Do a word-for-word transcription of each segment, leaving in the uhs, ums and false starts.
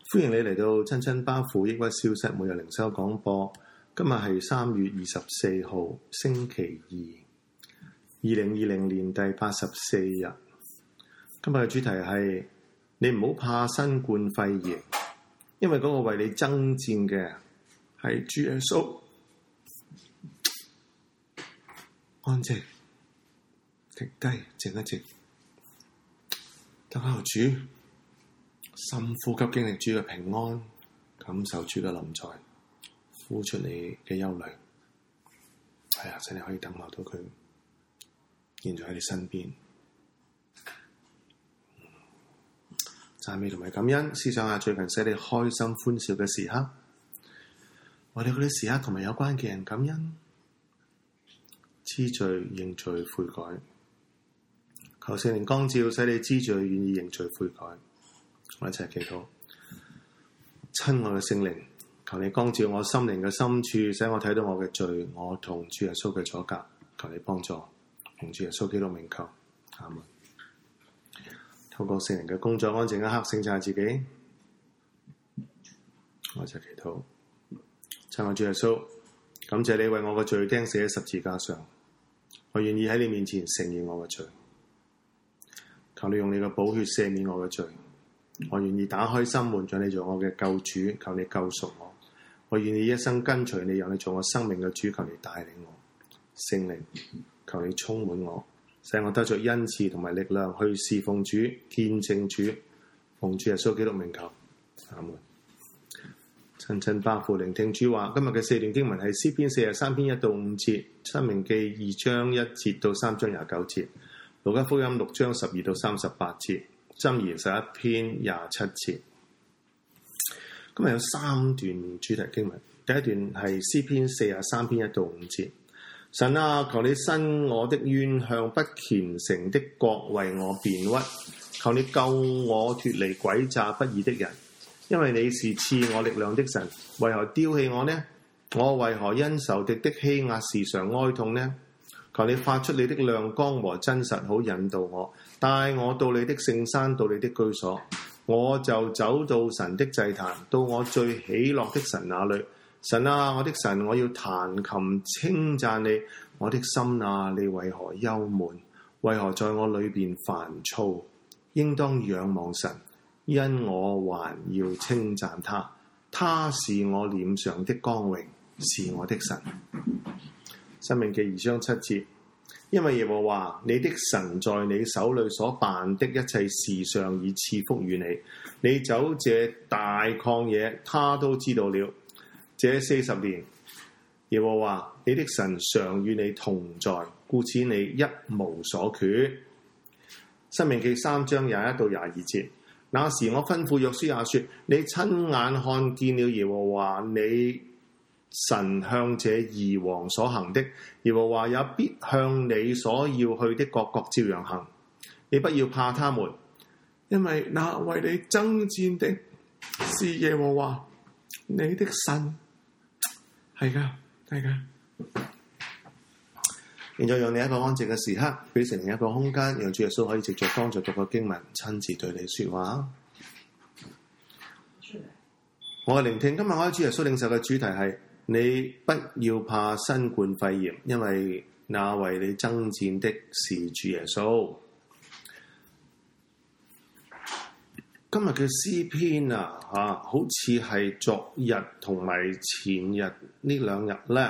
歡迎你嚟到親親巴父抑鬱消失每日靈修廣播。今日係三月二十四號星期二，二零二零年第八十四日。今日嘅主題係你唔好怕新冠肺炎，因為嗰個為你爭戰嘅係主耶穌。安靜，停低，靜一靜，等候主，深呼吸，經歷主嘅平安，感受主嘅臨在，呼出你嘅憂慮。係啊，請你可以等候到佢，現在喺你身邊。讚美同埋感恩，思想下最近使你開心歡笑嘅時刻，我哋嗰啲時刻同埋有關嘅人感恩，知罪認罪悔改，求聖靈光照，使你知罪願意認罪悔改。我一齊祈禱。親愛嘅聖靈，求你光照我心靈嘅深處，使我睇到我嘅罪，我同主耶穌嘅阻隔，求你幫助，奉主耶穌基督名求，阿門。透過聖靈嘅工作，安靜一刻，省察自己。我一齊祈禱。親愛主耶穌，感謝你為我嘅罪釘死喺十字架上，我願意喺你面前承認我嘅罪，求你用你嘅寶血赦免我嘅罪。我願意打開心門，讓你做我嘅救主，求你救贖我。我願意一生跟隨你，讓你做我生命嘅主，求你帶領我。聖靈，求你充滿我，使我得着恩賜同埋力量去侍奉主、見證主。奉主耶穌基督名求，阿門。親親巴父聆聽主話，今日嘅四段經文係詩篇四十三篇一到五節，申命記二章一節到三章廿九節，路加福音六章十二到三十八節，箴言十一篇廿七節。今日有三段主題經文，第一段係詩篇四十三篇一到五節。神啊，求你伸我的冤向不虔誠的國為我辯屈，求你救我脫離詭詐不義的人，因為你是賜我力量的神。為何丟棄我呢？我為何因仇敵的欺壓時常哀痛呢？求你發出你的亮光和真實，好引導我，帶我到你的聖山，到你的居所。我就走到神的祭壇，到我最喜樂的神那裏。神啊，我的神，我要彈琴稱讚你。我的心啊，你為何憂悶？為何在我裏邊煩躁？應當仰望神，因我還要稱讚他。他是我臉上的光榮，是我的神。申命記二章七節，因為耶和華你的神在你手裏所辦的一切事上已賜福於你。你走這大曠野，他都知道了。這四十年，耶和華你的神常與你同在，故此你一無所缺。申命記三章廿一到廿二節，那時我吩咐約書亞說：你親眼看見了耶和華你神向這二王所行的，耶和華也必向你所要去的各國照樣行。你不要怕他們，因為那為你爭戰的是耶和華你的神。係噶，係噶。現在讓你一個安靜嘅時刻，俾成另一個空間，讓主耶穌可以藉着剛才讀嘅經文，親自對你說話。我嘅聆聽，今日我喺主耶穌領受嘅主題係：你不要怕新冠肺炎，因為那為你爭戰的是主耶穌。今日嘅詩篇啊，嚇、啊，好似係昨日同埋前日呢兩日咧，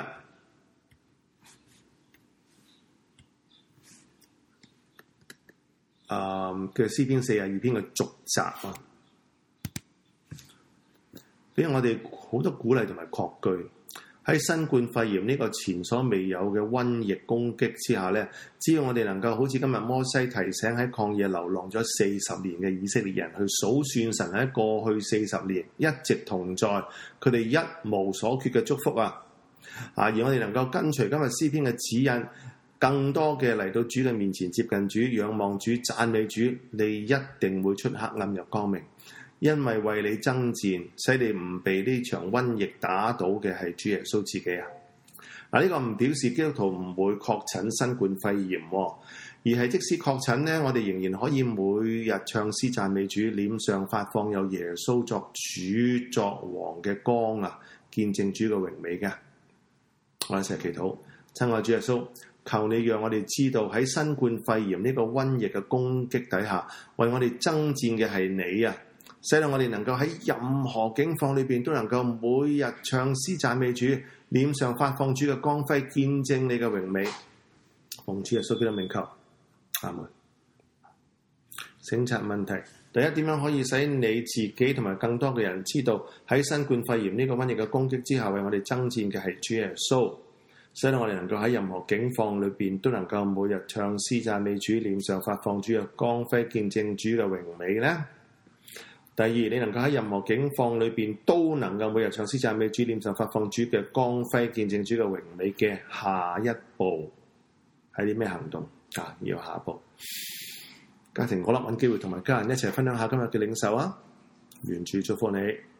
啊嘅詩篇四十二篇嘅續集啊，俾我哋好多鼓勵同埋確據。喺新冠肺炎呢個前所未有嘅瘟疫攻擊之下咧，只要我哋能夠好似今日摩西提醒喺曠野流浪咗四十年嘅以色列人去數算神喺過去四十年一直同在，佢哋一無所缺嘅祝福啊！啊，而我哋能夠跟隨今日詩篇嘅指引，更多嘅嚟到主嘅面前接近主、仰望主、讚美主，你一定會出黑暗入光明。因為為你爭戰，使你唔被呢場瘟疫打倒嘅係主耶穌自己啊！嗱，呢個唔表示基督徒唔會確診新冠肺炎，而而係即使確診咧，我哋仍然可以每日唱詩讚美主，臉上發放有耶穌作主作王嘅光啊，見證主嘅榮美嘅。我哋一齊祈禱，親愛主耶穌，求你讓我哋知道喺新冠肺炎呢個瘟疫嘅攻擊底下，為我哋爭戰嘅係你啊！使到我哋能夠喺任何境況裏邊都能夠每日唱詩讚美主，臉上發放主嘅光輝，見證你嘅榮美。奉主耶穌基督名求，阿門。省察問題：第一，點樣可以使你自己同埋更多嘅人知道喺新冠肺炎呢個瘟疫嘅攻擊之下，為我哋爭戰嘅係主耶穌，使到我哋能夠喺任何境況裏邊都能夠每日唱詩讚美主，臉上發放主嘅光輝，見證主嘅榮美呢？第二，你能夠喺任何境況裏邊都能夠每日唱詩讚美主，臉上發放主嘅光輝，見證主嘅榮美嘅下一步係啲咩行動啊？要下一步，家庭可樂揾機會同埋家人一齊分享下今日嘅領受啊！願主祝福你。